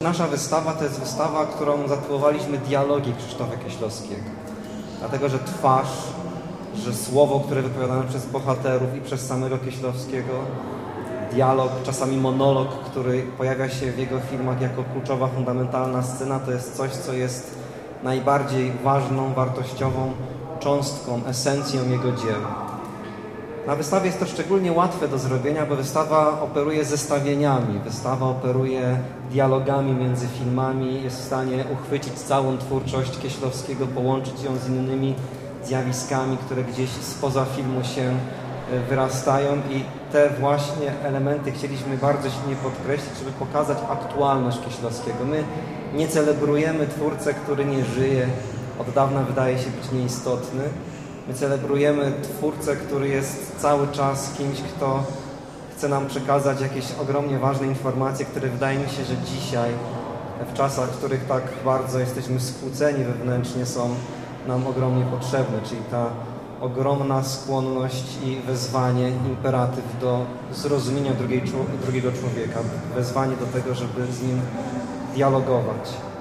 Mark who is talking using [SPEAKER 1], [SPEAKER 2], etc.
[SPEAKER 1] Nasza wystawa to jest wystawa, którą zatytułowaliśmy Dialogi Krzysztofa Kieślowskiego. Dlatego, że twarz, że słowo, które wypowiadane przez bohaterów i przez samego Kieślowskiego, dialog, czasami monolog, który pojawia się w jego filmach jako kluczowa, fundamentalna scena, to jest coś, co jest najbardziej ważną, wartościową cząstką, esencją jego dzieł. Na wystawie jest to szczególnie łatwe do zrobienia, bo wystawa operuje zestawieniami, wystawa operuje dialogami między filmami, jest w stanie uchwycić całą twórczość Kieślowskiego, połączyć ją z innymi zjawiskami, które gdzieś spoza filmu się wyrastają i te właśnie elementy chcieliśmy bardzo silnie podkreślić, żeby pokazać aktualność Kieślowskiego. My nie celebrujemy twórcę, który nie żyje, od dawna wydaje się być nieistotny. My celebrujemy twórcę, który jest cały czas kimś, kto chce nam przekazać jakieś ogromnie ważne informacje, które wydaje mi się, że dzisiaj, w czasach, w których tak bardzo jesteśmy skłóceni wewnętrznie, są nam ogromnie potrzebne, czyli ta ogromna skłonność i wezwanie, imperatyw do zrozumienia drugiego człowieka, wezwanie do tego, żeby z nim dialogować.